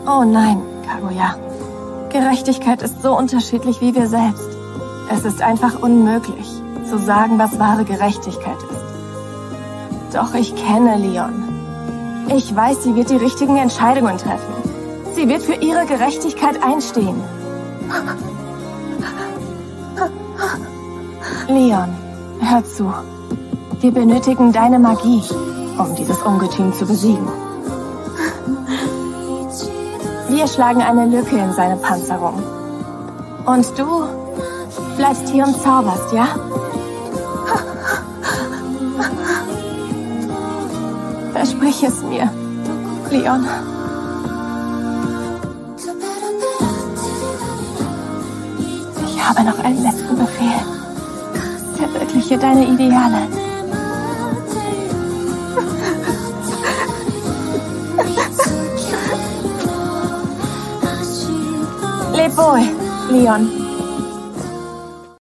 Oh nein, Kaguya. Gerechtigkeit ist so unterschiedlich wie wir selbst. Es ist einfach unmöglich, zu sagen, was wahre Gerechtigkeit ist. Doch ich kenne Leon. Ich weiß, sie wird die richtigen Entscheidungen treffen. Sie wird für ihre Gerechtigkeit einstehen. Leon, hör zu. Wir benötigen deine Magie, um dieses Ungetüm zu besiegen. Wir schlagen eine Lücke in seine Panzerung. Und du bleibst hier und zauberst, ja? Versprich es mir, Leon. Ich habe noch einen letzten Befehl. Verwirkliche deine Ideale. Leb wohl, Leon.